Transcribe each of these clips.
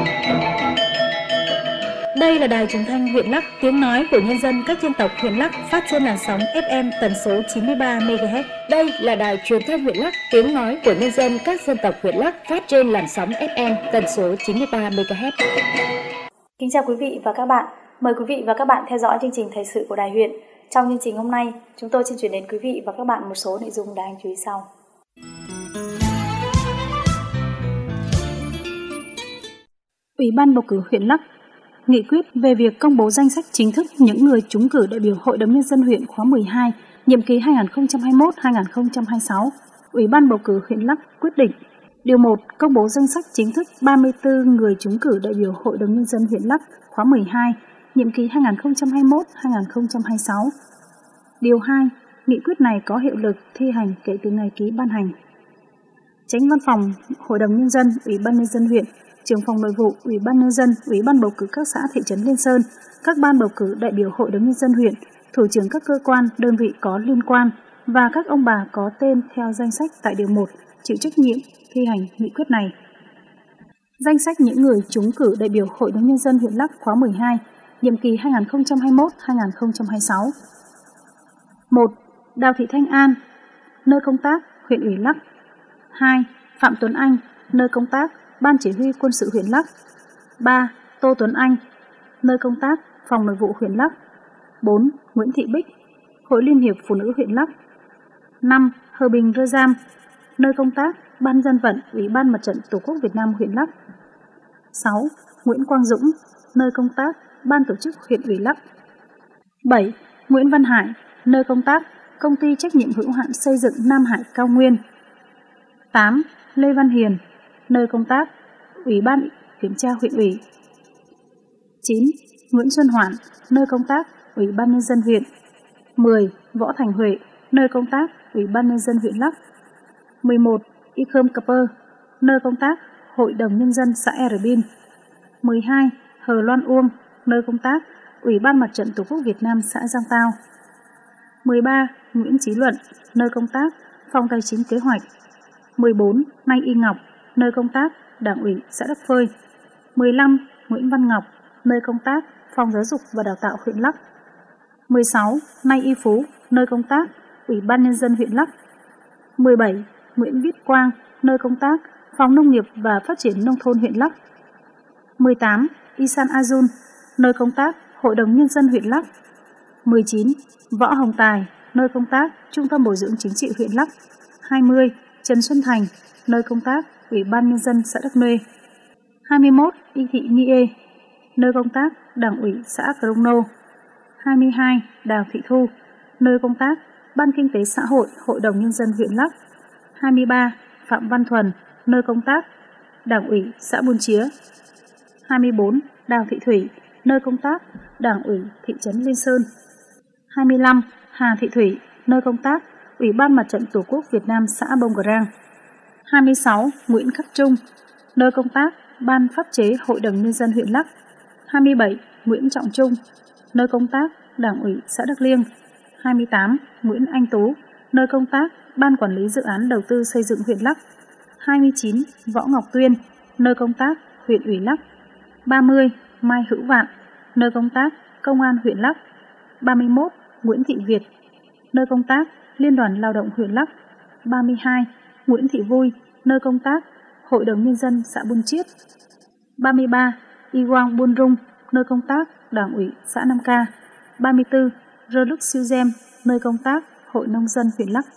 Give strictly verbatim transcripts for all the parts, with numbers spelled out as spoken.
Đây là đài truyền thanh huyện Lắc, tiếng nói của nhân dân các dân tộc huyện Lắc, phát trên làn sóng ép em tần số chín mươi ba mê ga héc. Đây là đài truyền thanh huyện Lắc, tiếng nói của nhân dân các dân tộc huyện Lắc, phát trên làn sóng ép em tần số chín mươi ba mê ga héc. Kính chào quý vị và các bạn. Mời quý vị và các bạn theo dõi chương trình thời sự của Đài huyện. Trong chương trình hôm nay, chúng tôi xin chuyển đến quý vị và các bạn một số nội dung đáng chú ý sau. Ủy ban bầu cử huyện Lắc nghị quyết về việc công bố danh sách chính thức những người trúng cử đại biểu Hội đồng Nhân dân huyện khóa mười hai, nhiệm kỳ hai nghìn không trăm hai mươi mốt đến hai nghìn không trăm hai mươi sáu. Ủy ban bầu cử huyện Lắc quyết định: Điều một. Công bố danh sách chính thức ba mươi tư người trúng cử đại biểu Hội đồng Nhân dân huyện Lắc khóa mười hai, nhiệm kỳ hai nghìn không trăm hai mươi mốt đến hai nghìn không trăm hai mươi sáu. Điều hai. Nghị quyết này có hiệu lực thi hành kể từ ngày ký ban hành. Chánh Văn phòng Hội đồng Nhân dân, Ủy ban Nhân dân huyện, Trưởng phòng Nội vụ, Ủy ban Nhân dân, Ủy ban bầu cử các xã thị trấn Liên Sơn, các ban bầu cử đại biểu Hội đồng Nhân dân huyện, thủ trưởng các cơ quan, đơn vị có liên quan và các ông bà có tên theo danh sách tại điều một chịu trách nhiệm thi hành nghị quyết này. Danh sách những người trúng cử đại biểu Hội đồng Nhân dân huyện Lắc khóa mười hai, nhiệm kỳ hai nghìn không trăm hai mươi mốt đến hai nghìn không trăm hai mươi sáu. một. Đào Thị Thanh An, nơi công tác, huyện ủy Lắc. hai. Phạm Tuấn Anh, nơi công tác, Ban Chỉ huy Quân sự huyện Lắc. ba. Tô Tuấn Anh, nơi công tác, Phòng Nội vụ huyện Lắc. bốn. Nguyễn Thị Bích, Hội Liên hiệp Phụ nữ huyện Lắc. năm. Hờ Bình Rơ Giam, nơi công tác, Ban Dân vận, Ủy ban Mặt trận Tổ quốc Việt Nam huyện Lắc. sáu. Nguyễn Quang Dũng, nơi công tác, Ban tổ chức huyện ủy Lắc. bảy. Nguyễn Văn Hải, nơi công tác, Công ty trách nhiệm hữu hạn xây dựng Nam Hải Cao Nguyên. tám. Lê Văn Hiền, nơi công tác, Ủy ban kiểm tra huyện ủy. chín. Nguyễn Xuân Hoản, nơi công tác, Ủy ban Nhân dân huyện. mười. Võ Thành Huệ, nơi công tác, Ủy ban Nhân dân huyện Lắc. mười một. Y Khơm Cập Pơ, nơi công tác, Hội đồng Nhân dân xã E Bin. mười hai. Hờ Loan Uông, nơi công tác, Ủy ban Mặt trận Tổ quốc Việt Nam xã Giang Tao. mười ba. Nguyễn Chí Luận, nơi công tác, Phòng Tài chính Kế hoạch. mười bốn. Nay Y Ngọc, nơi công tác, Đảng ủy xã Đắc Phơi. mười lăm. Nguyễn Văn Ngọc, nơi công tác, Phòng Giáo dục và Đào tạo huyện Lắc. mười sáu. Nay Y Phú, nơi công tác, Ủy ban Nhân dân huyện Lắc. mười bảy. Nguyễn Viết Quang, nơi công tác, Phòng Nông nghiệp và Phát triển Nông thôn huyện Lắc. mười tám. Isan Azun, nơi công tác, Hội đồng Nhân dân huyện Lắc. mười chín. Võ Hồng Tài, nơi công tác, Trung tâm Bồi dưỡng Chính trị huyện Lắc. hai mươi. Trần Xuân Thành, nơi công tác, Ủy ban Nhân dân xã Đắc Nhuê. hai mươi mốt. Y Thị Nhi Ê, nơi công tác, Đảng ủy xã Crono. hai mươi hai. Đào Thị Thu, nơi công tác, Ban Kinh tế Xã hội, Hội đồng Nhân dân huyện Lắc. hai mươi ba. Phạm Văn Thuần, nơi công tác, Đảng ủy xã Buôn Chía. hai mươi bốn. Đào Thị Thủy, nơi công tác, Đảng ủy thị trấn Liên Sơn. hai mươi lăm. Hà Thị Thủy, nơi công tác, Ủy ban Mặt trận Tổ quốc Việt Nam xã Bông Cờ Rang. hai mươi sáu. Nguyễn Khắc Trung, nơi công tác, Ban pháp chế Hội đồng Nhân dân huyện Lắc. hai mươi bảy. Nguyễn Trọng Trung, nơi công tác, Đảng ủy xã Đắc Liêng. hai mươi tám. Nguyễn Anh Tú, nơi công tác, Ban quản lý dự án đầu tư xây dựng huyện Lắc. hai mươi chín. Võ Ngọc Tuyên, nơi công tác, huyện ủy Lắc. ba mươi. Mai Hữu Vạn, nơi công tác, Công an huyện Lắc. ba mươi mốt. Nguyễn Thị Việt, nơi công tác, Liên đoàn Lao động huyện Lắc. ba mươi hai. Nguyễn Thị Vui, nơi công tác, Hội đồng Nhân dân xã Buôn Chiết. ba mươi ba. Y Quang Buôn Rung, nơi công tác, Đảng ủy xã Nam Ca. ba mươi tư. Rơ Lức Siêu Gem, nơi công tác, Hội Nông dân huyện Lắc.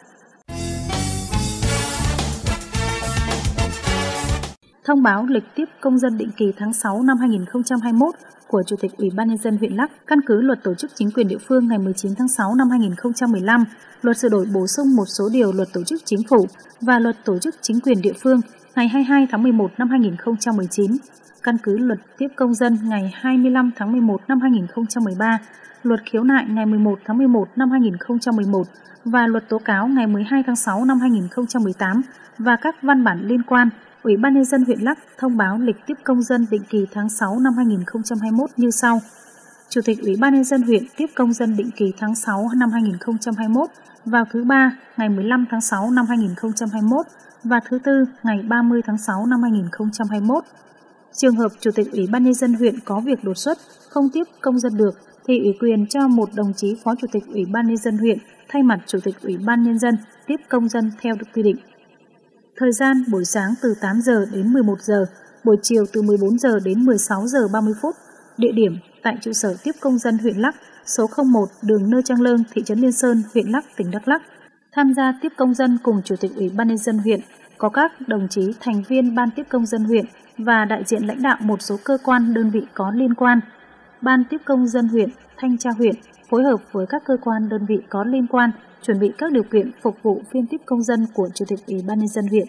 Thông báo lịch tiếp công dân định kỳ tháng sáu năm hai nghìn không trăm hai mươi mốt của Chủ tịch Ủy ban Nhân dân huyện Lắc căn cứ Luật Tổ chức Chính quyền địa phương ngày mười chín tháng sáu năm hai nghìn không trăm mười lăm, Luật sửa đổi bổ sung một số điều Luật Tổ chức Chính phủ và Luật Tổ chức Chính quyền địa phương ngày hai mươi hai tháng mười một năm hai nghìn không trăm mười chín, căn cứ Luật tiếp công dân ngày hai mươi lăm tháng mười một năm hai nghìn không trăm mười ba, Luật khiếu nại ngày mười một tháng mười một năm hai nghìn không trăm mười một và Luật tố cáo ngày mười hai tháng sáu năm hai nghìn không trăm mười tám và các văn bản liên quan. Ủy ban Nhân dân huyện Lắc thông báo lịch tiếp công dân định kỳ tháng sáu năm hai nghìn không trăm hai mươi mốt như sau. Chủ tịch Ủy ban Nhân dân huyện tiếp công dân định kỳ tháng sáu năm hai nghìn không trăm hai mươi mốt vào thứ ba ngày mười lăm tháng sáu năm hai nghìn không trăm hai mươi mốt và thứ tư ngày ba mươi tháng sáu năm hai nghìn không trăm hai mươi mốt. Trường hợp Chủ tịch Ủy ban Nhân dân huyện có việc đột xuất, không tiếp công dân được, thì ủy quyền cho một đồng chí Phó Chủ tịch Ủy ban Nhân dân huyện thay mặt Chủ tịch Ủy ban Nhân dân tiếp công dân theo được quy định. Thời gian buổi sáng từ tám giờ đến mười một giờ, buổi chiều từ mười bốn giờ đến mười sáu giờ ba mươi phút. Địa điểm tại trụ sở tiếp công dân huyện Lắc, số không một đường Nơ Trang Lơn, thị trấn Liên Sơn, huyện Lắc, tỉnh Đắk Lắk. Tham gia tiếp công dân cùng Chủ tịch Ủy ban Nhân dân huyện có các đồng chí thành viên Ban tiếp công dân huyện và đại diện lãnh đạo một số cơ quan đơn vị có liên quan. Ban tiếp công dân huyện, thanh tra huyện phối hợp với các cơ quan đơn vị có liên quan chuẩn bị các điều kiện phục vụ phiên tiếp công dân của Chủ tịch Ủy ban Nhân dân huyện.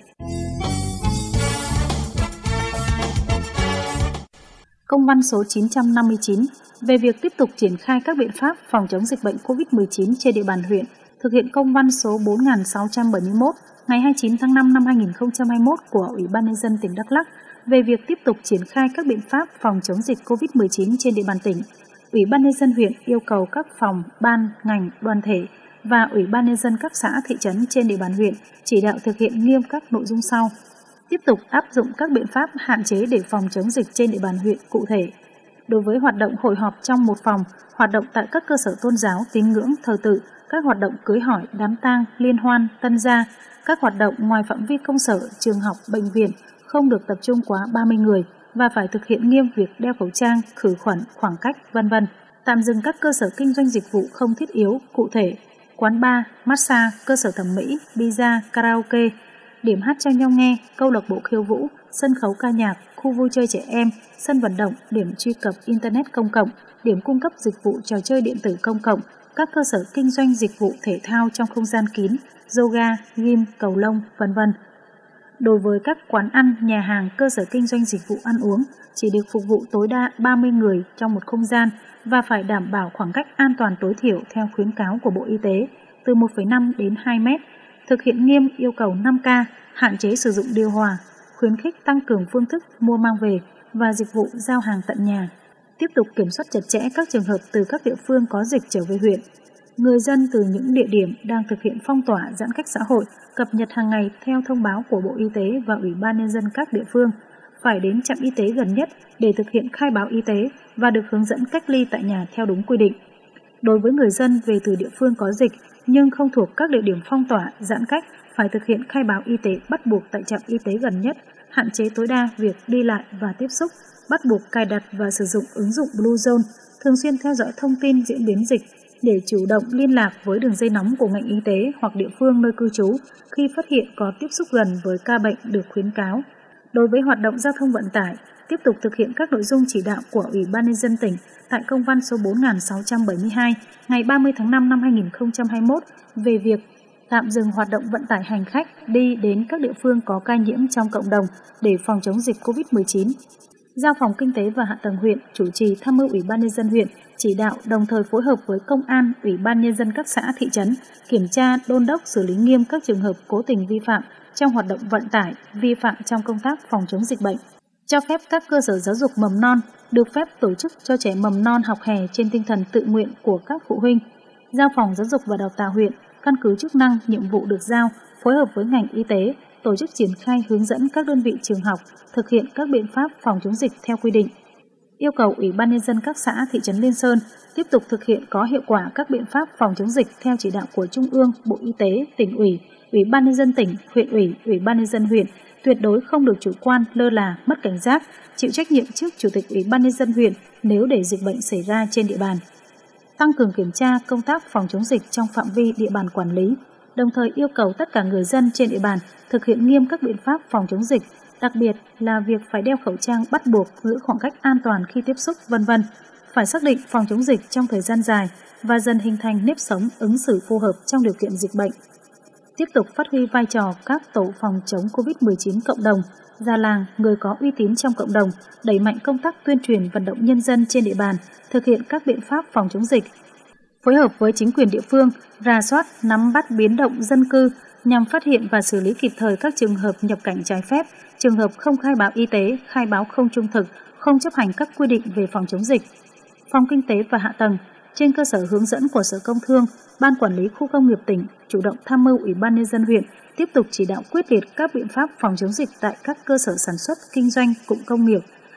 Công văn số chín trăm năm mươi chín về việc tiếp tục triển khai các biện pháp phòng chống dịch bệnh covid mười chín trên địa bàn huyện, thực hiện công văn số bốn nghìn sáu trăm bảy mươi mốt ngày hai mươi chín tháng năm năm hai nghìn không trăm hai mươi mốt của Ủy ban Nhân dân tỉnh Đắk Lắk về việc tiếp tục triển khai các biện pháp phòng chống dịch covid mười chín trên địa bàn tỉnh. Ủy ban Nhân dân huyện yêu cầu các phòng, ban, ngành, đoàn thể và Ủy ban Nhân dân các xã, thị trấn trên địa bàn huyện chỉ đạo thực hiện nghiêm các nội dung sau. Tiếp tục áp dụng các biện pháp hạn chế để phòng chống dịch trên địa bàn huyện cụ thể. Đối với hoạt động hội họp trong một phòng, hoạt động tại các cơ sở tôn giáo, tín ngưỡng, thờ tự, các hoạt động cưới hỏi, đám tang, liên hoan, tân gia, các hoạt động ngoài phạm vi công sở, trường học, bệnh viện không được tập trung quá ba mươi người và phải thực hiện nghiêm việc đeo khẩu trang, khử khuẩn, khoảng cách, vân vân. Tạm dừng các cơ sở kinh doanh dịch vụ không thiết yếu, cụ thể quán bar, massage, cơ sở thẩm mỹ, pizza, karaoke, điểm hát cho nhau nghe, câu lạc bộ khiêu vũ, sân khấu ca nhạc, khu vui chơi trẻ em, sân vận động, điểm truy cập internet công cộng, điểm cung cấp dịch vụ trò chơi điện tử công cộng, các cơ sở kinh doanh dịch vụ thể thao trong không gian kín, yoga, gym, cầu lông, vân vân. Đối với các quán ăn, nhà hàng, cơ sở kinh doanh dịch vụ ăn uống chỉ được phục vụ tối đa ba mươi người trong một không gian và phải đảm bảo khoảng cách an toàn tối thiểu theo khuyến cáo của Bộ Y tế từ một phẩy năm đến hai mét, thực hiện nghiêm yêu cầu năm K, hạn chế sử dụng điều hòa, khuyến khích tăng cường phương thức mua mang về và dịch vụ giao hàng tận nhà. Tiếp tục kiểm soát chặt chẽ các trường hợp từ các địa phương có dịch trở về huyện. Người dân từ những địa điểm đang thực hiện phong tỏa giãn cách xã hội cập nhật hàng ngày theo thông báo của Bộ Y tế và Ủy ban Nhân dân các địa phương, phải đến trạm y tế gần nhất để thực hiện khai báo y tế và được hướng dẫn cách ly tại nhà theo đúng quy định. Đối với người dân về từ địa phương có dịch nhưng không thuộc các địa điểm phong tỏa, giãn cách, phải thực hiện khai báo y tế bắt buộc tại trạm y tế gần nhất, hạn chế tối đa việc đi lại và tiếp xúc, bắt buộc cài đặt và sử dụng ứng dụng Blue Zone, thường xuyên theo dõi thông tin diễn biến dịch để chủ động liên lạc với đường dây nóng của ngành y tế hoặc địa phương nơi cư trú khi phát hiện có tiếp xúc gần với ca bệnh được khuyến cáo. Đối với hoạt động giao thông vận tải, tiếp tục thực hiện các nội dung chỉ đạo của Ủy ban Nhân dân tỉnh tại công văn số bốn nghìn sáu trăm bảy mươi hai ngày ba mươi tháng năm năm hai nghìn không trăm hai mươi mốt về việc tạm dừng hoạt động vận tải hành khách đi đến các địa phương có ca nhiễm trong cộng đồng để phòng chống dịch covid mười chín. Giao phòng Kinh tế và Hạ tầng huyện chủ trì tham mưu Ủy ban Nhân dân huyện chỉ đạo, đồng thời phối hợp với Công an, Ủy ban Nhân dân các xã, thị trấn kiểm tra, đôn đốc xử lý nghiêm các trường hợp cố tình vi phạm trong hoạt động vận tải, vi phạm trong công tác phòng chống dịch bệnh. Cho phép các cơ sở giáo dục mầm non được phép tổ chức cho trẻ mầm non học hè trên tinh thần tự nguyện của các phụ huynh. Giao phòng Giáo dục và Đào tạo huyện căn cứ chức năng, nhiệm vụ được giao, phối hợp với ngành y tế, tổ chức triển khai hướng dẫn các đơn vị trường học thực hiện các biện pháp phòng chống dịch theo quy định. Yêu cầu Ủy ban Nhân dân các xã, thị trấn Liên Sơn tiếp tục thực hiện có hiệu quả các biện pháp phòng chống dịch theo chỉ đạo của Trung ương, Bộ Y tế, tỉnh ủy, Ủy ban Nhân dân tỉnh, huyện ủy, Ủy ban Nhân dân huyện, tuyệt đối không được chủ quan, lơ là, mất cảnh giác, chịu trách nhiệm trước Chủ tịch Ủy ban Nhân dân huyện nếu để dịch bệnh xảy ra trên địa bàn. Tăng cường kiểm tra công tác phòng chống dịch trong phạm vi địa bàn quản lý, đồng thời yêu cầu tất cả người dân trên địa bàn thực hiện nghiêm các biện pháp phòng chống dịch, đặc biệt là việc phải đeo khẩu trang bắt buộc, giữ khoảng cách an toàn khi tiếp xúc, vân vân. Phải xác định phòng chống dịch trong thời gian dài và dần hình thành nếp sống ứng xử phù hợp trong điều kiện dịch bệnh. Tiếp tục phát huy vai trò các tổ phòng chống covid mười chín cộng đồng, già làng, người có uy tín trong cộng đồng, đẩy mạnh công tác tuyên truyền vận động nhân dân trên địa bàn, thực hiện các biện pháp phòng chống dịch. Phối hợp với chính quyền địa phương, rà soát, nắm bắt biến động dân cư nhằm phát hiện và xử lý kịp thời các trường hợp nhập cảnh trái phép, trường hợp không khai báo y tế, khai báo không trung thực, không chấp hành các quy định về phòng chống dịch. Phòng Kinh tế và Hạ tầng, trên cơ sở hướng dẫn của Sở Công Thương, Ban Quản lý Khu công nghiệp tỉnh chủ động tham mưu Ủy ban Nhân dân huyện tiếp tục chỉ đạo quyết liệt các biện pháp phòng chống dịch tại các cơ sở sản xuất, kinh doanh, cụm công nghiệp,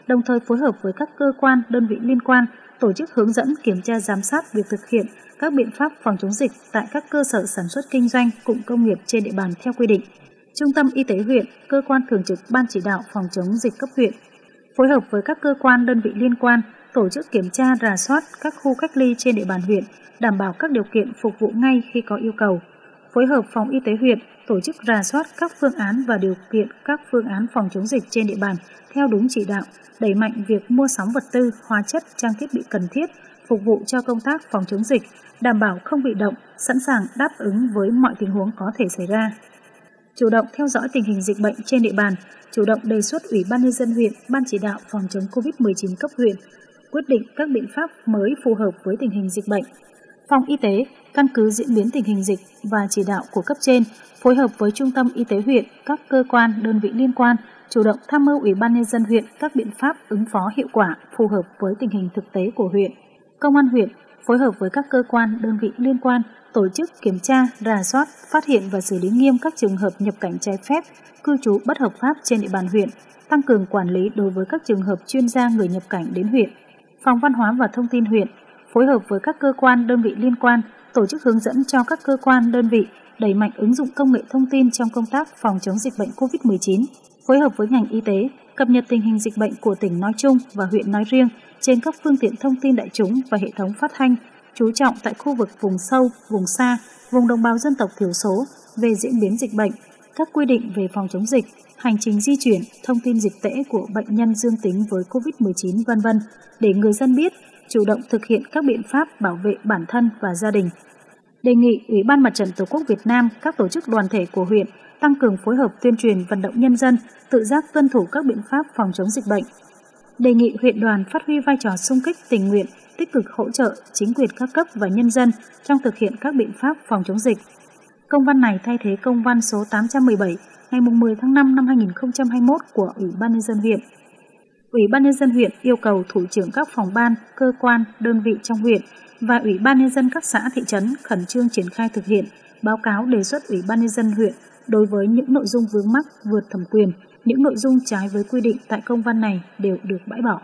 đồng thời phối hợp với các cơ quan, đơn vị liên quan tổ chức hướng dẫn kiểm tra giám sát việc thực hiện các biện pháp phòng chống dịch tại các cơ sở sản xuất kinh doanh, cụm công nghiệp trên địa bàn theo quy định. Trung tâm Y tế huyện, cơ quan thường trực Ban chỉ đạo phòng chống dịch cấp huyện, phối hợp với các cơ quan, đơn vị liên quan tổ chức kiểm tra, rà soát các khu cách ly trên địa bàn huyện, đảm bảo các điều kiện phục vụ ngay khi có yêu cầu. Phối hợp phòng y tế huyện tổ chức rà soát các phương án và điều kiện các phương án phòng chống dịch trên địa bàn theo đúng chỉ đạo, đẩy mạnh việc mua sắm vật tư, hóa chất, trang thiết bị cần thiết phục vụ cho công tác phòng chống dịch, đảm bảo không bị động, sẵn sàng đáp ứng với mọi tình huống có thể xảy ra. Chủ động theo dõi tình hình dịch bệnh trên địa bàn, chủ động đề xuất Ủy ban nhân dân huyện, Ban chỉ đạo phòng chống covid mười chín cấp huyện quyết định các biện pháp mới phù hợp với tình hình dịch bệnh. Phòng y tế căn cứ diễn biến tình hình dịch và chỉ đạo của cấp trên, phối hợp với Trung tâm Y tế huyện, các cơ quan, đơn vị liên quan, chủ động tham mưu Ủy ban nhân dân huyện các biện pháp ứng phó hiệu quả phù hợp với tình hình thực tế của huyện. Công an huyện phối hợp với các cơ quan, đơn vị liên quan tổ chức kiểm tra, rà soát, phát hiện và xử lý nghiêm các trường hợp nhập cảnh trái phép, cư trú bất hợp pháp trên địa bàn huyện, tăng cường quản lý đối với các trường hợp chuyên gia người nhập cảnh đến huyện. Phòng Văn hóa và Thông tin huyện phối hợp với các cơ quan, đơn vị liên quan tổ chức hướng dẫn cho các cơ quan, đơn vị đẩy mạnh ứng dụng công nghệ thông tin trong công tác phòng chống dịch bệnh covid mười chín, phối hợp với ngành y tế cập nhật tình hình dịch bệnh của tỉnh nói chung và huyện nói riêng trên các phương tiện thông tin đại chúng và hệ thống phát thanh, chú trọng tại khu vực vùng sâu, vùng xa, vùng đồng bào dân tộc thiểu số về diễn biến dịch bệnh, các quy định về phòng chống dịch, hành trình di chuyển, thông tin dịch tễ của bệnh nhân dương tính với covid mười chín, vân vân để người dân biết, chủ động thực hiện các biện pháp bảo vệ bản thân và gia đình. Đề nghị Ủy ban Mặt trận Tổ quốc Việt Nam, các tổ chức đoàn thể của huyện tăng cường phối hợp tuyên truyền vận động nhân dân tự giác tuân thủ các biện pháp phòng chống dịch bệnh. Đề nghị huyện đoàn phát huy vai trò xung kích tình nguyện, tích cực hỗ trợ chính quyền các cấp và nhân dân trong thực hiện các biện pháp phòng chống dịch. Công văn này thay thế công văn số tám trăm mười bảy ngày mười tháng năm năm hai nghìn không trăm hai mươi mốt của Ủy ban nhân dân huyện. Ủy ban nhân dân huyện yêu cầu thủ trưởng các phòng ban, cơ quan, đơn vị trong huyện và Ủy ban nhân dân các xã thị trấn khẩn trương triển khai thực hiện, báo cáo đề xuất Ủy ban nhân dân huyện đối với những nội dung vướng mắc vượt thẩm quyền, những nội dung trái với quy định tại công văn này đều được bãi bỏ.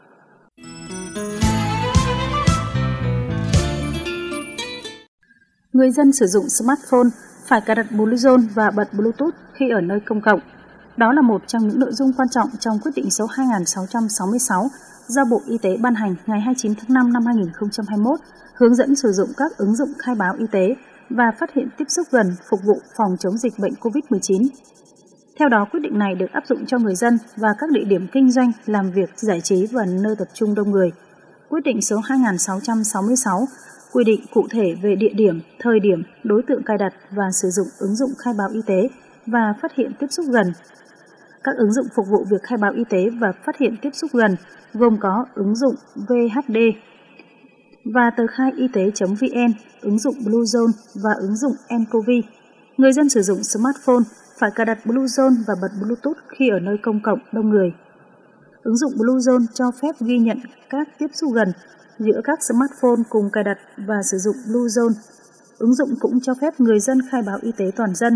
Người dân sử dụng smartphone phải cài đặt Bluezone và bật Bluetooth khi ở nơi công cộng. Đó là một trong những nội dung quan trọng trong quyết định số hai nghìn sáu trăm sáu mươi sáu do Bộ Y tế ban hành ngày hai mươi chín tháng năm năm hai nghìn không trăm hai mươi mốt, hướng dẫn sử dụng các ứng dụng khai báo y tế và phát hiện tiếp xúc gần phục vụ phòng chống dịch bệnh covid mười chín. Theo đó, quyết định này được áp dụng cho người dân và các địa điểm kinh doanh, làm việc, giải trí và nơi tập trung đông người. Quyết định số hai nghìn sáu trăm sáu mươi sáu quy định cụ thể về địa điểm, thời điểm, đối tượng cài đặt và sử dụng ứng dụng khai báo y tế và phát hiện tiếp xúc gần. Các ứng dụng phục vụ việc khai báo y tế và phát hiện tiếp xúc gần gồm có ứng dụng vê hát đê và tờ khai y tế chấm vn, ứng dụng Bluezone và ứng dụng nCoV. Người dân sử dụng smartphone phải cài đặt Bluezone và bật Bluetooth khi ở nơi công cộng đông người. Ứng dụng Bluezone cho phép ghi nhận các tiếp xúc gần giữa các smartphone cùng cài đặt và sử dụng Bluezone. Ứng dụng cũng cho phép người dân khai báo y tế toàn dân,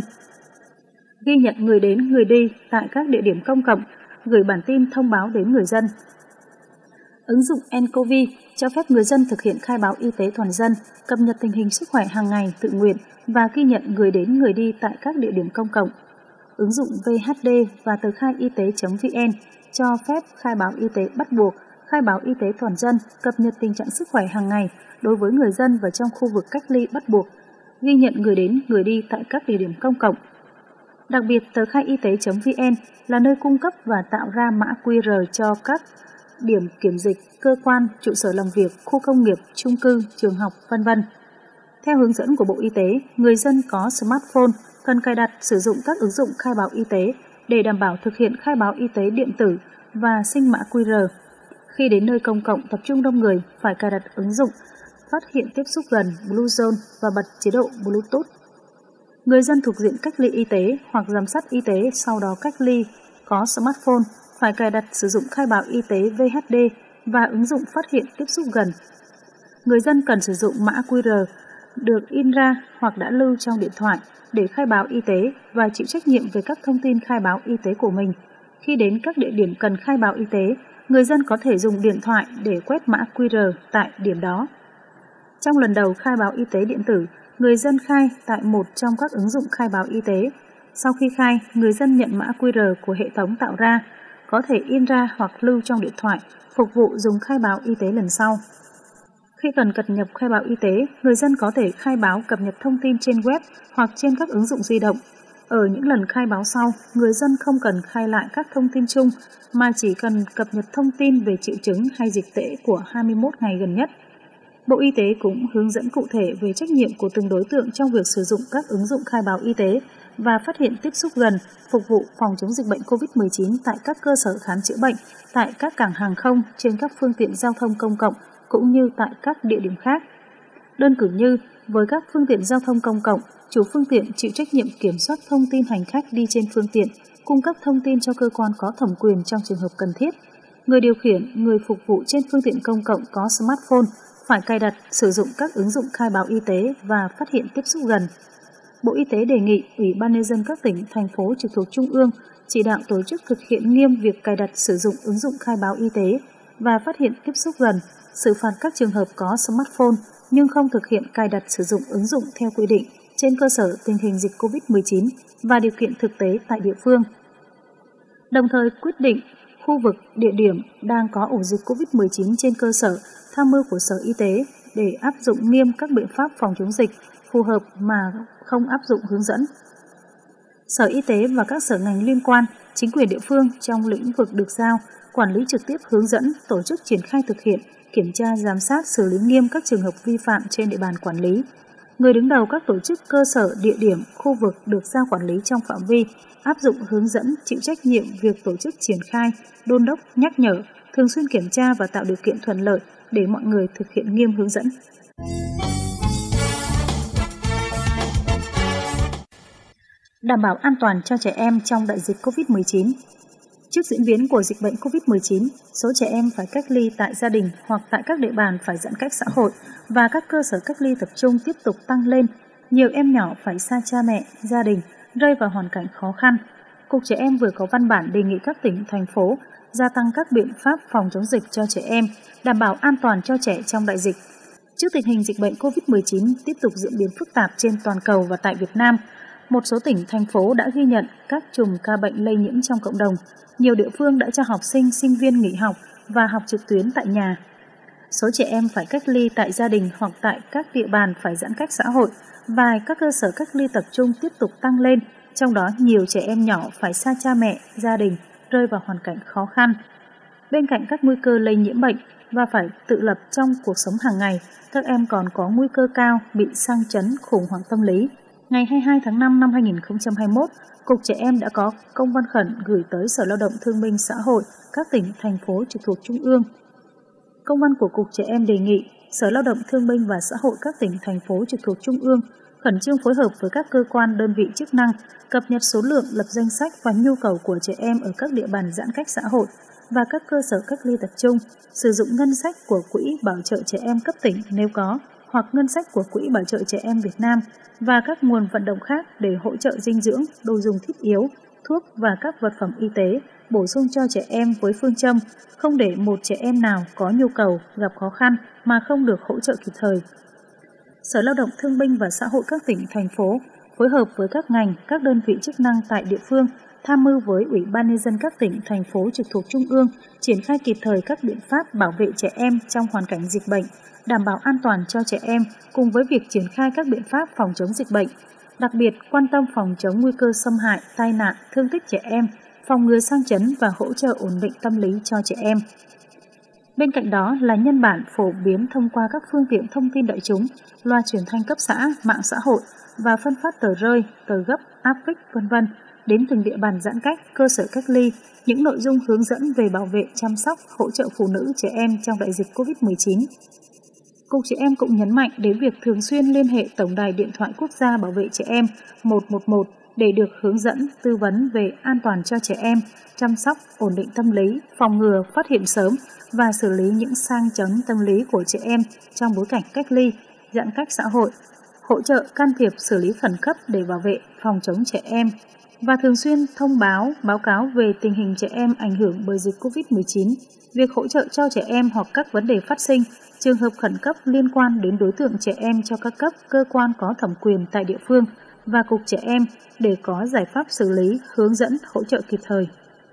ghi nhận người đến người đi tại các địa điểm công cộng, gửi bản tin thông báo đến người dân. Ứng dụng nCoV cho phép người dân thực hiện khai báo y tế toàn dân, cập nhật tình hình sức khỏe hàng ngày tự nguyện và ghi nhận người đến người đi tại các địa điểm công cộng. Ứng dụng vê hát đê và tờ khai y tế chấm vn cho phép khai báo y tế bắt buộc, khai báo y tế toàn dân, cập nhật tình trạng sức khỏe hàng ngày đối với người dân và trong khu vực cách ly bắt buộc, ghi nhận người đến người đi tại các địa điểm công cộng. Đặc biệt, tờ khai y tế chấm vn là nơi cung cấp và tạo ra mã quy rờ cho các điểm kiểm dịch, cơ quan, trụ sở làm việc, khu công nghiệp, chung cư, trường học, vân vân. Theo hướng dẫn của Bộ Y tế, người dân có smartphone cần cài đặt sử dụng các ứng dụng khai báo y tế để đảm bảo thực hiện khai báo y tế điện tử và sinh mã quy rờ. Khi đến nơi công cộng tập trung đông người, phải cài đặt ứng dụng phát hiện tiếp xúc gần Bluezone và bật chế độ Bluetooth. Người dân thuộc diện cách ly y tế hoặc giám sát y tế sau đó cách ly có smartphone phải cài đặt sử dụng khai báo y tế vê hát đê và ứng dụng phát hiện tiếp xúc gần. Người dân cần sử dụng mã quy rờ được in ra hoặc đã lưu trong điện thoại để khai báo y tế và chịu trách nhiệm về các thông tin khai báo y tế của mình. Khi đến các địa điểm cần khai báo y tế, người dân có thể dùng điện thoại để quét mã quy rờ tại điểm đó. Trong lần đầu khai báo y tế điện tử, người dân khai tại một trong các ứng dụng khai báo y tế. Sau khi khai, người dân nhận mã quy rờ của hệ thống tạo ra, có thể in ra hoặc lưu trong điện thoại, phục vụ dùng khai báo y tế lần sau. Khi cần cập nhật khai báo y tế, người dân có thể khai báo cập nhật thông tin trên web hoặc trên các ứng dụng di động. Ở những lần khai báo sau, người dân không cần khai lại các thông tin chung, mà chỉ cần cập nhật thông tin về triệu chứng hay dịch tễ của hai mươi mốt ngày gần nhất. Bộ Y tế cũng hướng dẫn cụ thể về trách nhiệm của từng đối tượng trong việc sử dụng các ứng dụng khai báo y tế và phát hiện tiếp xúc gần, phục vụ phòng chống dịch bệnh covid mười chín tại các cơ sở khám chữa bệnh, tại các cảng hàng không, trên các phương tiện giao thông công cộng, cũng như tại các địa điểm khác. Đơn cử như, với các phương tiện giao thông công cộng, chủ phương tiện chịu trách nhiệm kiểm soát thông tin hành khách đi trên phương tiện, cung cấp thông tin cho cơ quan có thẩm quyền trong trường hợp cần thiết. Người điều khiển, người phục vụ trên phương tiện công cộng có smartphone phải cài đặt, sử dụng các ứng dụng khai báo y tế và phát hiện tiếp xúc gần. Bộ Y tế đề nghị Ủy ban Nhân dân các tỉnh, thành phố trực thuộc Trung ương chỉ đạo tổ chức thực hiện nghiêm việc cài đặt, sử dụng ứng dụng khai báo y tế và phát hiện tiếp xúc gần, xử phạt các trường hợp có smartphone nhưng không thực hiện cài đặt, sử dụng ứng dụng theo quy định trên cơ sở tình hình dịch covid mười chín và điều kiện thực tế tại địa phương. Đồng thời quyết định khu vực, địa điểm đang có ổ dịch covid mười chín trên cơ sở tham mưu của Sở Y tế để áp dụng nghiêm các biện pháp phòng chống dịch phù hợp mà không áp dụng hướng dẫn. Sở Y tế và các sở ngành liên quan, chính quyền địa phương trong lĩnh vực được giao, quản lý trực tiếp hướng dẫn, tổ chức triển khai thực hiện, kiểm tra, giám sát, xử lý nghiêm các trường hợp vi phạm trên địa bàn quản lý. Người đứng đầu các tổ chức, cơ sở, địa điểm, khu vực được giao quản lý trong phạm vi, áp dụng hướng dẫn, chịu trách nhiệm việc tổ chức triển khai, đôn đốc, nhắc nhở, thường xuyên kiểm tra và tạo điều kiện thuận lợi để mọi người thực hiện nghiêm hướng dẫn. Đảm bảo an toàn cho trẻ em trong đại dịch covid mười chín. Trước diễn biến của dịch bệnh covid mười chín, số trẻ em phải cách ly tại gia đình hoặc tại các địa bàn phải giãn cách xã hội và các cơ sở cách ly tập trung tiếp tục tăng lên. Nhiều em nhỏ phải xa cha mẹ, gia đình, rơi vào hoàn cảnh khó khăn. Cục Trẻ Em vừa có văn bản đề nghị các tỉnh, thành phố gia tăng các biện pháp phòng chống dịch cho trẻ em, đảm bảo an toàn cho trẻ trong đại dịch. Trước tình hình dịch bệnh covid mười chín tiếp tục diễn biến phức tạp trên toàn cầu và tại Việt Nam, một số tỉnh, thành phố đã ghi nhận các chùm ca bệnh lây nhiễm trong cộng đồng. Nhiều địa phương đã cho học sinh, sinh viên nghỉ học và học trực tuyến tại nhà. Số trẻ em phải cách ly tại gia đình hoặc tại các địa bàn phải giãn cách xã hội và các cơ sở cách ly tập trung tiếp tục tăng lên, trong đó nhiều trẻ em nhỏ phải xa cha mẹ, gia đình, rơi vào hoàn cảnh khó khăn. Bên cạnh các nguy cơ lây nhiễm bệnh và phải tự lập trong cuộc sống hàng ngày, các em còn có nguy cơ cao bị sang chấn, khủng hoảng tâm lý. Ngày hai mươi hai tháng năm năm hai nghìn không trăm hai mươi mốt, Cục Trẻ Em đã có công văn khẩn gửi tới Sở Lao động Thương binh Xã hội các tỉnh, thành phố trực thuộc Trung ương. Công văn của Cục Trẻ Em đề nghị Sở Lao động Thương binh và Xã hội các tỉnh, thành phố trực thuộc Trung ương khẩn trương phối hợp với các cơ quan, đơn vị chức năng cập nhật số lượng, lập danh sách và nhu cầu của trẻ em ở các địa bàn giãn cách xã hội và các cơ sở cách ly tập trung, sử dụng ngân sách của Quỹ Bảo trợ Trẻ Em cấp tỉnh nếu có, hoặc ngân sách của Quỹ Bảo trợ Trẻ Em Việt Nam và các nguồn vận động khác để hỗ trợ dinh dưỡng, đồ dùng thiết yếu, thuốc và các vật phẩm y tế bổ sung cho trẻ em với phương châm không để một trẻ em nào có nhu cầu, gặp khó khăn mà không được hỗ trợ kịp thời. Sở Lao động Thương binh và Xã hội các tỉnh, thành phố phối hợp với các ngành, các đơn vị chức năng tại địa phương, tham mưu với Ủy ban Nhân dân các tỉnh, thành phố trực thuộc Trung ương triển khai kịp thời các biện pháp bảo vệ trẻ em trong hoàn cảnh dịch bệnh, đảm bảo an toàn cho trẻ em cùng với việc triển khai các biện pháp phòng chống dịch bệnh, đặc biệt quan tâm phòng chống nguy cơ xâm hại, tai nạn, thương tích trẻ em, phòng ngừa sang chấn và hỗ trợ ổn định tâm lý cho trẻ em. Bên cạnh đó là nhân bản phổ biến thông qua các phương tiện thông tin đại chúng, loa truyền thanh cấp xã, mạng xã hội và phân phát tờ rơi, tờ gấp, áp phích, vân vân đến từng địa bàn giãn cách, cơ sở cách ly, những nội dung hướng dẫn về bảo vệ, chăm sóc, hỗ trợ phụ nữ, trẻ em trong đại dịch covid mười chín. Cục Trẻ Em cũng nhấn mạnh đến việc thường xuyên liên hệ Tổng đài Điện thoại Quốc gia Bảo vệ Trẻ Em một một một để được hướng dẫn, tư vấn về an toàn cho trẻ em, chăm sóc, ổn định tâm lý, phòng ngừa, phát hiện sớm và xử lý những sang chấn tâm lý của trẻ em trong bối cảnh cách ly, giãn cách xã hội, hỗ trợ can thiệp xử lý khẩn cấp để bảo vệ, phòng chống trẻ em và thường xuyên thông báo, báo cáo về tình hình trẻ em ảnh hưởng bởi dịch covid mười chín, việc hỗ trợ cho trẻ em hoặc các vấn đề phát sinh, trường hợp khẩn cấp liên quan đến đối tượng trẻ em cho các cấp, cơ quan có thẩm quyền tại địa phương và Cục Trẻ Em để có giải pháp xử lý, hướng dẫn, hỗ trợ kịp thời.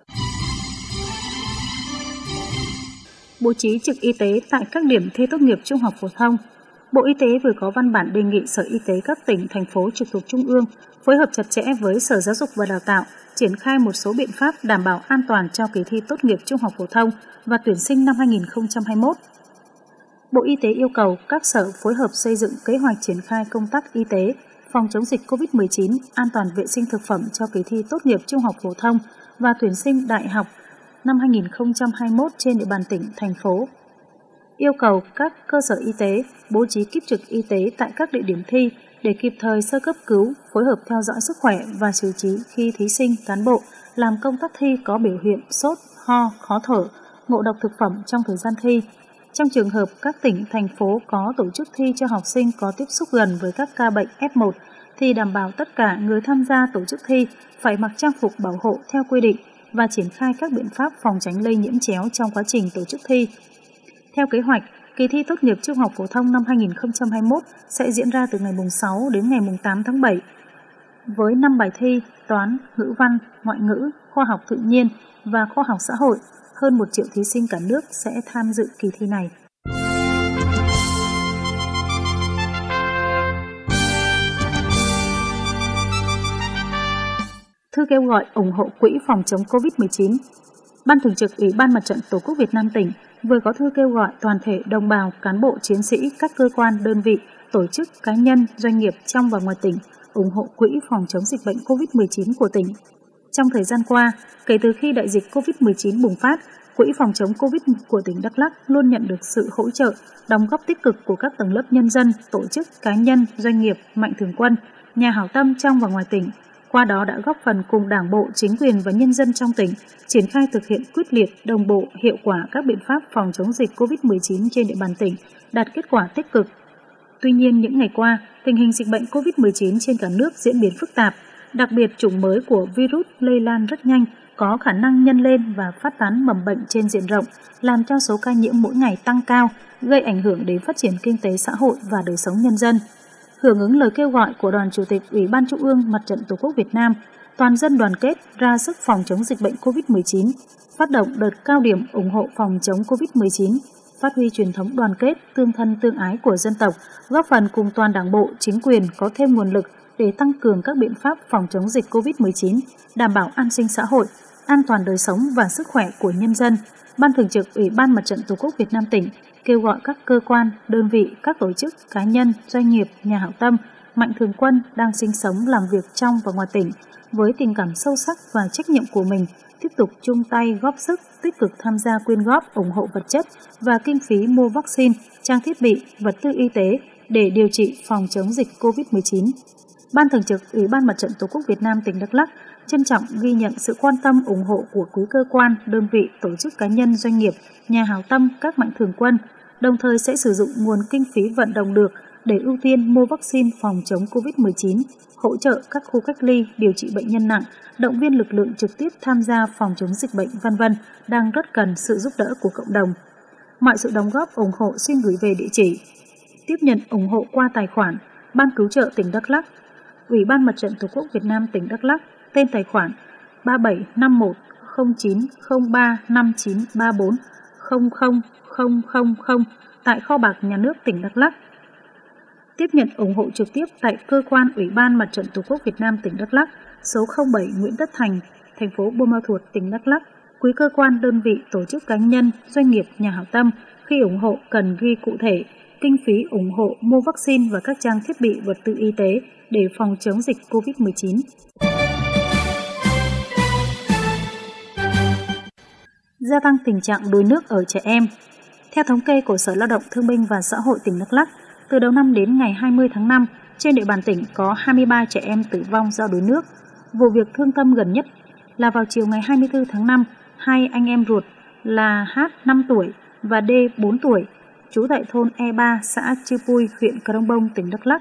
Bố trí trực y tế tại các điểm thi tốt nghiệp trung học phổ thông. Bộ Y tế vừa có văn bản đề nghị Sở Y tế các tỉnh, thành phố trực thuộc Trung ương phối hợp chặt chẽ với Sở Giáo dục và Đào tạo, triển khai một số biện pháp đảm bảo an toàn cho kỳ thi tốt nghiệp trung học phổ thông và tuyển sinh năm hai nghìn không trăm hai mươi mốt. Bộ Y tế yêu cầu các sở phối hợp xây dựng kế hoạch triển khai công tác y tế, phòng chống dịch covid mười chín, an toàn vệ sinh thực phẩm cho kỳ thi tốt nghiệp trung học phổ thông và tuyển sinh đại học năm hai nghìn không trăm hai mươi mốt trên địa bàn tỉnh, thành phố. Yêu cầu các cơ sở y tế bố trí kíp trực y tế tại các địa điểm thi để kịp thời sơ cấp cứu, phối hợp theo dõi sức khỏe và xử trí khi thí sinh, cán bộ làm công tác thi có biểu hiện sốt, ho, khó thở, ngộ độc thực phẩm trong thời gian thi. Trong trường hợp các tỉnh, thành phố có tổ chức thi cho học sinh có tiếp xúc gần với các ca bệnh ép một thì đảm bảo tất cả người tham gia tổ chức thi phải mặc trang phục bảo hộ theo quy định và triển khai các biện pháp phòng tránh lây nhiễm chéo trong quá trình tổ chức thi. Theo kế hoạch, kỳ thi tốt nghiệp trung học phổ thông năm hai nghìn không trăm hai mươi mốt sẽ diễn ra từ ngày sáu đến ngày tám tháng bảy với năm bài thi toán, ngữ văn, ngoại ngữ, khoa học tự nhiên và khoa học xã hội. Hơn một triệu thí sinh cả nước sẽ tham dự kỳ thi này. Thư kêu gọi ủng hộ Quỹ phòng chống covid mười chín. Ban Thường trực Ủy ban Mặt trận Tổ quốc Việt Nam tỉnh vừa có thư kêu gọi toàn thể đồng bào, cán bộ, chiến sĩ, các cơ quan, đơn vị, tổ chức, cá nhân, doanh nghiệp trong và ngoài tỉnh ủng hộ Quỹ phòng chống dịch bệnh covid mười chín của tỉnh. Trong thời gian qua, kể từ khi đại dịch covid mười chín bùng phát, Quỹ phòng chống Covid của tỉnh Đắk Lắk luôn nhận được sự hỗ trợ, đóng góp tích cực của các tầng lớp nhân dân, tổ chức, cá nhân, doanh nghiệp, mạnh thường quân, nhà hảo tâm trong và ngoài tỉnh. Qua đó đã góp phần cùng Đảng bộ, chính quyền và nhân dân trong tỉnh triển khai thực hiện quyết liệt, đồng bộ, hiệu quả các biện pháp phòng chống dịch covid mười chín trên địa bàn tỉnh, đạt kết quả tích cực. Tuy nhiên, những ngày qua, tình hình dịch bệnh covid mười chín trên cả nước diễn biến phức tạp, đặc biệt chủng mới của virus lây lan rất nhanh, có khả năng nhân lên và phát tán mầm bệnh trên diện rộng, làm cho số ca nhiễm mỗi ngày tăng cao, gây ảnh hưởng đến phát triển kinh tế xã hội và đời sống nhân dân. Hưởng ứng lời kêu gọi của Đoàn Chủ tịch Ủy ban Trung ương Mặt trận Tổ quốc Việt Nam, toàn dân đoàn kết ra sức phòng chống dịch bệnh covid mười chín, phát động đợt cao điểm ủng hộ phòng chống covid mười chín, phát huy truyền thống đoàn kết, tương thân tương ái của dân tộc, góp phần cùng toàn Đảng bộ, chính quyền có thêm nguồn lực để tăng cường các biện pháp phòng chống dịch covid mười chín, đảm bảo an sinh xã hội, an toàn đời sống và sức khỏe của nhân dân. Ban Thường trực Ủy ban Mặt trận Tổ quốc Việt Nam tỉnh kêu gọi các cơ quan, đơn vị, các tổ chức, cá nhân, doanh nghiệp, nhà hảo tâm, mạnh thường quân đang sinh sống, làm việc trong và ngoài tỉnh với tình cảm sâu sắc và trách nhiệm của mình, tiếp tục chung tay góp sức, tích cực tham gia quyên góp, ủng hộ vật chất và kinh phí mua vaccine, trang thiết bị, vật tư y tế để điều trị phòng chống dịch covid mười chín. Ban Thường trực Ủy ban Mặt trận Tổ quốc Việt Nam tỉnh Đắk Lắk trân trọng ghi nhận sự quan tâm ủng hộ của quý cơ quan, đơn vị, tổ chức cá nhân, doanh nghiệp, nhà hảo tâm, các mạnh thường quân, đồng thời sẽ sử dụng nguồn kinh phí vận động được để ưu tiên mua vaccine phòng chống covid mười chín, hỗ trợ các khu cách ly, điều trị bệnh nhân nặng, động viên lực lượng trực tiếp tham gia phòng chống dịch bệnh, vân vân đang rất cần sự giúp đỡ của cộng đồng. Mọi sự đóng góp ủng hộ xin gửi về địa chỉ tiếp nhận ủng hộ qua tài khoản Ban Cứu trợ tỉnh Đắk Lắk, Ủy ban Mặt trận Tổ quốc Việt Nam tỉnh Đắk Lắk, tên tài khoản ba bảy năm một không chín không ba năm chín ba bốn không không không không không tại kho bạc nhà nước tỉnh Đắk Lắk. Tiếp nhận ủng hộ trực tiếp tại cơ quan Ủy ban Mặt trận Tổ quốc Việt Nam tỉnh Đắk Lắk, số không bảy Nguyễn Tất Thành, thành phố Buôn Ma Thuột, tỉnh Đắk Lắk. Quý cơ quan, đơn vị, tổ chức cá nhân, doanh nghiệp, nhà hảo tâm khi ủng hộ cần ghi cụ thể kinh phí ủng hộ mua vaccine và các trang thiết bị, vật tư y tế để phòng chống dịch covid mười chín. Gia tăng tình trạng đuối nước ở trẻ em. Theo thống kê của Sở Lao động Thương binh và Xã hội tỉnh Đắk Lắk, từ đầu năm đến ngày hai mươi tháng năm, trên địa bàn tỉnh có hai mươi ba trẻ em tử vong do đuối nước. Vụ việc thương tâm gần nhất là vào chiều ngày hai mươi tư tháng năm, hai anh em ruột là H năm tuổi và D bốn tuổi, trú tại thôn E ba, xã Chư Pui, huyện Crong Bông, tỉnh Đắk Lắk,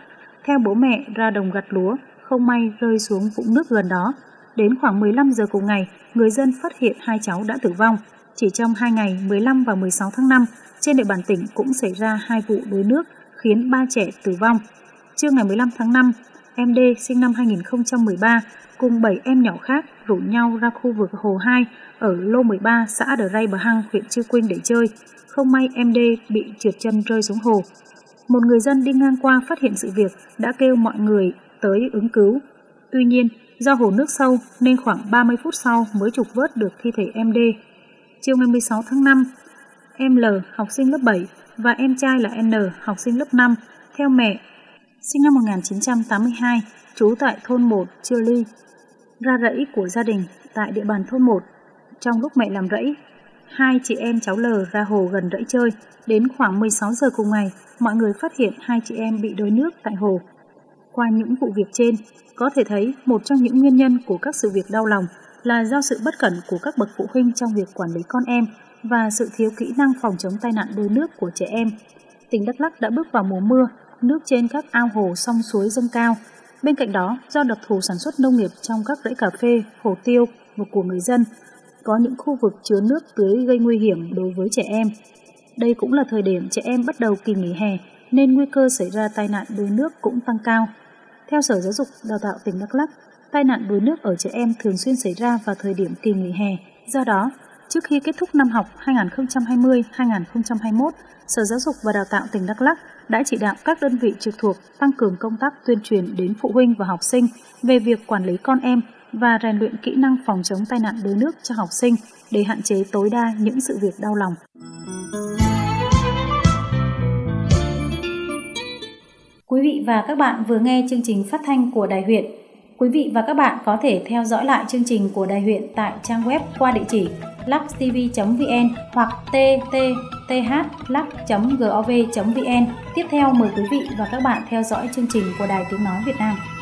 theo bố mẹ ra đồng gặt lúa, không may rơi xuống vũng nước gần đó. Đến khoảng mười lăm giờ cùng ngày, người dân phát hiện hai cháu đã tử vong. Chỉ trong hai ngày mười lăm và mười sáu tháng năm, trên địa bàn tỉnh cũng xảy ra hai vụ đuối nước khiến ba trẻ tử vong. Trưa ngày mười lăm tháng năm, em D sinh năm hai nghìn không trăm mười ba cùng bảy em nhỏ khác rủ nhau ra khu vực Hồ hai ở lô mười ba xã Đờ Ray Bờ Hăng, huyện Chư Quynh để chơi. Không may em D bị trượt chân rơi xuống hồ. Một người dân đi ngang qua phát hiện sự việc đã kêu mọi người tới ứng cứu. Tuy nhiên, do hồ nước sâu nên khoảng ba mươi phút sau mới trục vớt được thi thể em D. Chiều ngày mười sáu tháng năm, em L, học sinh lớp bảy, và em trai là N, học sinh lớp năm, theo mẹ, sinh năm một nghìn chín trăm tám mươi hai, trú tại thôn một, Chưa Ly, ra rẫy của gia đình tại địa bàn thôn một. Trong lúc mẹ làm rẫy, hai chị em cháu L ra hồ gần rẫy chơi. Đến khoảng mười sáu giờ cùng ngày, mọi người phát hiện hai chị em bị đuối nước tại hồ. Qua những vụ việc trên, có thể thấy một trong những nguyên nhân của các sự việc đau lòng là do sự bất cẩn của các bậc phụ huynh trong việc quản lý con em và sự thiếu kỹ năng phòng chống tai nạn đuối nước của trẻ em. Tỉnh Đắk Lắk đã bước vào mùa mưa, nước trên các ao hồ sông suối dâng cao. Bên cạnh đó, do đặc thù sản xuất nông nghiệp trong các rẫy cà phê, hồ tiêu và của người dân, có những khu vực chứa nước tưới gây nguy hiểm đối với trẻ em. Đây cũng là thời điểm trẻ em bắt đầu kỳ nghỉ hè, nên nguy cơ xảy ra tai nạn đuối nước cũng tăng cao. Theo Sở Giáo dục Đào tạo tỉnh Đắk Lắk, tai nạn đuối nước ở trẻ em thường xuyên xảy ra vào thời điểm kỳ nghỉ hè. Do đó, trước khi kết thúc năm học hai nghìn không trăm hai mươi hai nghìn không trăm hai mươi mốt, Sở Giáo dục và Đào tạo tỉnh Đắk Lắk đã chỉ đạo các đơn vị trực thuộc tăng cường công tác tuyên truyền đến phụ huynh và học sinh về việc quản lý con em và rèn luyện kỹ năng phòng chống tai nạn đuối nước cho học sinh để hạn chế tối đa những sự việc đau lòng. Quý vị và các bạn vừa nghe chương trình phát thanh của Đài huyện. Quý vị và các bạn có thể theo dõi lại chương trình của Đài huyện tại trang web qua địa chỉ luxtv chấm vn hoặc ttth luck chấm gov chấm vn. Tiếp theo mời quý vị và các bạn theo dõi chương trình của Đài Tiếng Nói Việt Nam.